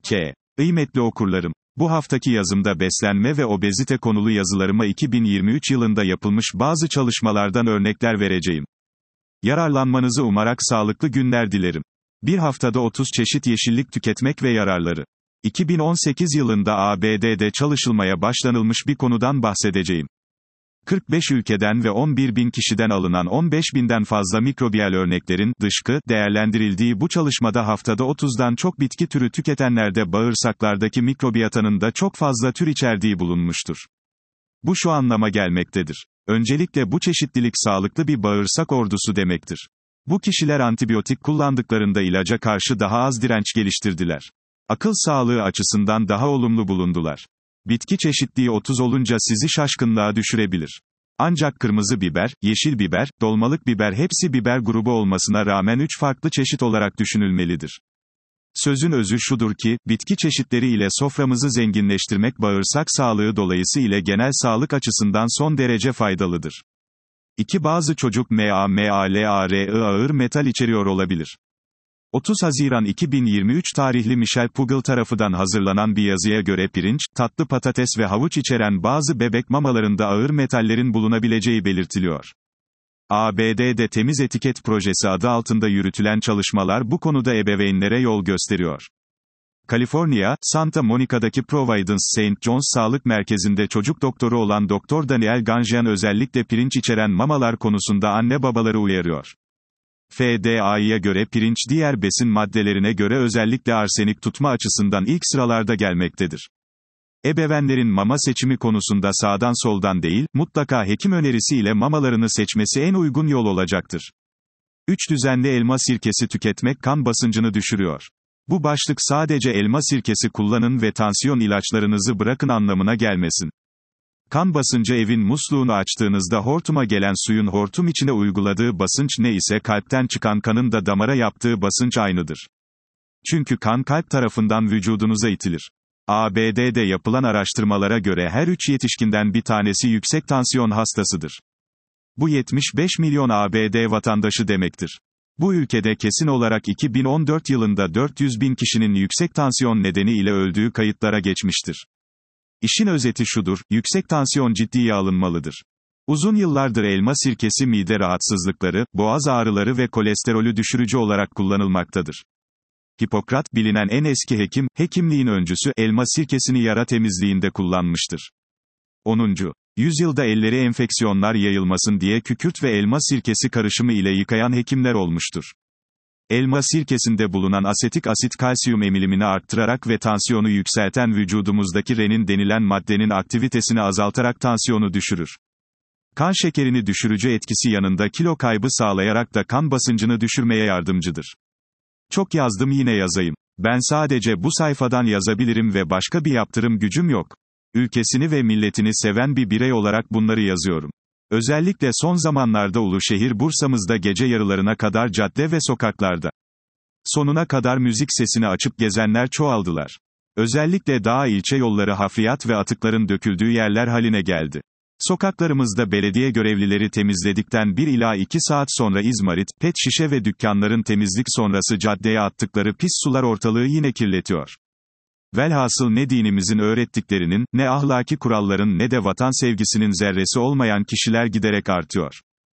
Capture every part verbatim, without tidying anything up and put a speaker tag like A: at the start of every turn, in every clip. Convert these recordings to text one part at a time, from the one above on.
A: K. Kıymetli okurlarım, bu haftaki yazımda beslenme ve obezite konulu yazılarıma iki bin yirmi üç yılında yapılmış bazı çalışmalardan örnekler vereceğim. Yararlanmanızı umarak sağlıklı günler dilerim. Bir haftada otuz çeşit yeşillik tüketmek ve yararları. iki bin on sekiz yılında A B D'de çalışılmaya başlanılmış bir konudan bahsedeceğim. kırk beş ülkeden ve on bir bin kişiden alınan on beş binden fazla mikrobiyal örneklerin, dışkı, değerlendirildiği bu çalışmada haftada otuzdan çok bitki türü tüketenlerde bağırsaklardaki mikrobiyatanın da çok fazla tür içerdiği bulunmuştur. Bu şu anlama gelmektedir. Öncelikle bu çeşitlilik sağlıklı bir bağırsak ordusu demektir. Bu kişiler antibiyotik kullandıklarında ilaca karşı daha az direnç geliştirdiler. Akıl sağlığı açısından daha olumlu bulundular. Bitki çeşitliliği otuz olunca sizi şaşkınlığa düşürebilir. Ancak kırmızı biber, yeşil biber, dolmalık biber hepsi biber grubu olmasına rağmen üç farklı çeşit olarak düşünülmelidir. Sözün özü şudur ki, bitki çeşitleri ile soframızı zenginleştirmek bağırsak sağlığı dolayısıyla genel sağlık açısından son derece faydalıdır. iki Bazı çocuk MAMALARI ağır metal içeriyor olabilir. otuz Haziran iki bin yirmi üç tarihli Michel Pugel tarafından hazırlanan bir yazıya göre pirinç, tatlı patates ve havuç içeren bazı bebek mamalarında ağır metallerin bulunabileceği belirtiliyor. A B D'de Temiz Etiket Projesi adı altında yürütülen çalışmalar bu konuda ebeveynlere yol gösteriyor. Kaliforniya, Santa Monica'daki Providence Saint John's Sağlık Merkezi'nde çocuk doktoru olan Doktor Daniel Ganjian özellikle pirinç içeren mamalar konusunda anne babaları uyarıyor. F D A'ya göre pirinç diğer besin maddelerine göre özellikle arsenik tutma açısından ilk sıralarda gelmektedir. Ebeveynlerin mama seçimi konusunda sağdan soldan değil, mutlaka hekim önerisiyle mamalarını seçmesi en uygun yol olacaktır. üç Düzenli elma sirkesi tüketmek kan basıncını düşürüyor. Bu başlık sadece elma sirkesi kullanın ve tansiyon ilaçlarınızı bırakın anlamına gelmesin. Kan basıncı evin musluğunu açtığınızda hortuma gelen suyun hortum içine uyguladığı basınç ne ise kalpten çıkan kanın da damara yaptığı basınç aynıdır. Çünkü kan kalp tarafından vücudunuza itilir. A B D'de yapılan araştırmalara göre her üç yetişkinden bir tanesi yüksek tansiyon hastasıdır. Bu yetmiş beş milyon A B D vatandaşı demektir. Bu ülkede kesin olarak iki bin on dört yılında dört yüz bin kişinin yüksek tansiyon nedeniyle öldüğü kayıtlara geçmiştir. İşin özeti şudur, yüksek tansiyon ciddiye alınmalıdır. Uzun yıllardır elma sirkesi mide rahatsızlıkları, boğaz ağrıları ve kolesterolü düşürücü olarak kullanılmaktadır. Hipokrat, bilinen en eski hekim, hekimliğin öncüsü, elma sirkesini yara temizliğinde kullanmıştır. onuncu yüzyılda elleri enfeksiyonlar yayılmasın diye kükürt ve elma sirkesi karışımı ile yıkayan hekimler olmuştur. Elma sirkesinde bulunan asetik asit kalsiyum emilimini arttırarak ve tansiyonu yükselten vücudumuzdaki renin denilen maddenin aktivitesini azaltarak tansiyonu düşürür. Kan şekerini düşürücü etkisi yanında kilo kaybı sağlayarak da kan basıncını düşürmeye yardımcıdır. Çok yazdım yine yazayım. Ben sadece bu sayfadan yazabilirim ve başka bir yaptırım gücüm yok. Ülkesini ve milletini seven bir birey olarak bunları yazıyorum. Özellikle son zamanlarda Uluşehir Bursa'mızda gece yarılarına kadar cadde ve sokaklarda sonuna kadar müzik sesini açıp gezenler çoğaldılar. Özellikle dağ ilçe yolları hafriyat ve atıkların döküldüğü yerler haline geldi. Sokaklarımızda belediye görevlileri temizledikten bir ila iki saat sonra izmarit, pet şişe ve dükkanların temizlik sonrası caddeye attıkları pis sular ortalığı yine kirletiyor. Velhasıl ne dinimizin öğrettiklerinin, ne ahlaki kuralların ne de vatan sevgisinin zerresi olmayan kişiler giderek artıyor.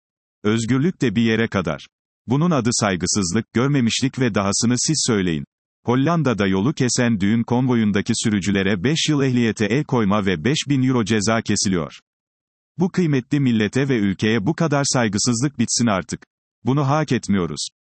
A: Özgürlük de bir yere kadar. Bunun adı saygısızlık, görmemişlik ve dahasını siz söyleyin. Hollanda'da yolu kesen düğün konvoyundaki sürücülere beş yıl ehliyete el koyma ve beş bin euro ceza kesiliyor. Bu kıymetli millete ve ülkeye bu kadar saygısızlık bitsin artık. Bunu hak etmiyoruz.